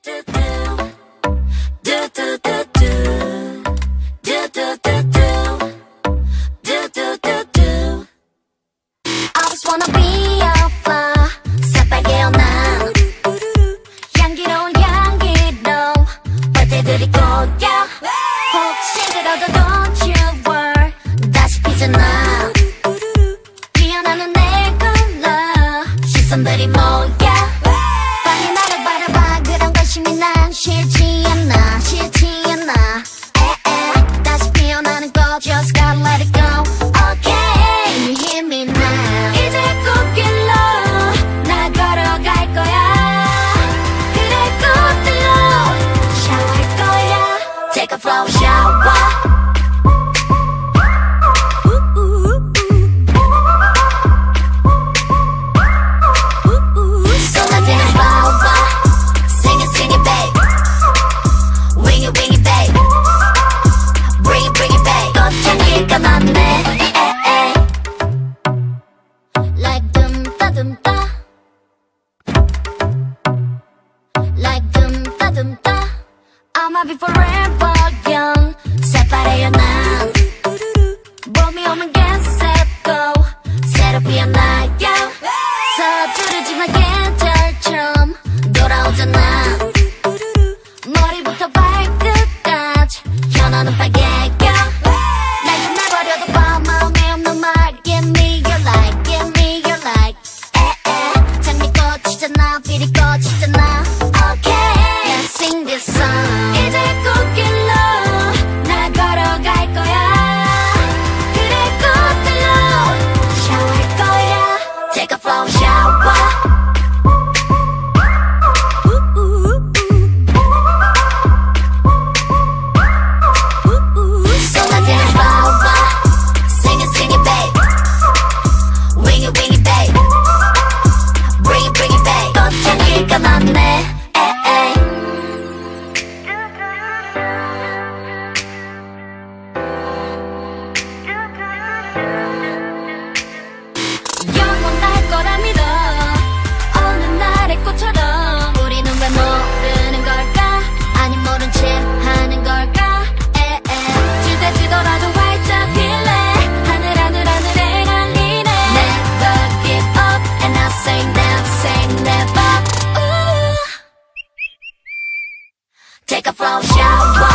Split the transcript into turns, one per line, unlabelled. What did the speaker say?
just wanna be a flower 새빨개 연한 향기로운 향기로 벌떼들이 꼬여 혹시 그러다 don't you worry 다시 피잖아 피어나는 내 컬러 시선들이 모여 빨리 나를 바라봐 그런 관심이 난 싫지 않아 싫지 않아 에에 다시 피어나는 꽃 just gotta let it go okay you hear me now 이제 꽃길로 나 걸어갈 거야 그래 꽃들로 샤워할 거야 take a flower shower Like dum da dum da, like dum da dum da. I'ma be forever young. 새빨개요 난. 봄이 오면 get set go. 새로 피어나요. 서두르지만 계절처럼 돌아오잖아. 머리부터 발끝까지 현아는 빨개요. 날 끝내버려도 봐 마음에 없는 말. Give me your light, give me your light. 에에 장미꽃이잖아, 비리꽃이잖아. Okay, let's sing this song. 이제 꽃길로 나 걸어갈 거야. 그래 꽃들로 샤워할 거야. Take a flower shower. 영원할 거라 믿어 어느 날의 꽃처럼 우리는 왜 모르는 걸까 아니 모른 채 하는 걸까 질대지더라도 활짝 필래 하늘에 날리네 Never give up and I say never Ooh. Take a flower shower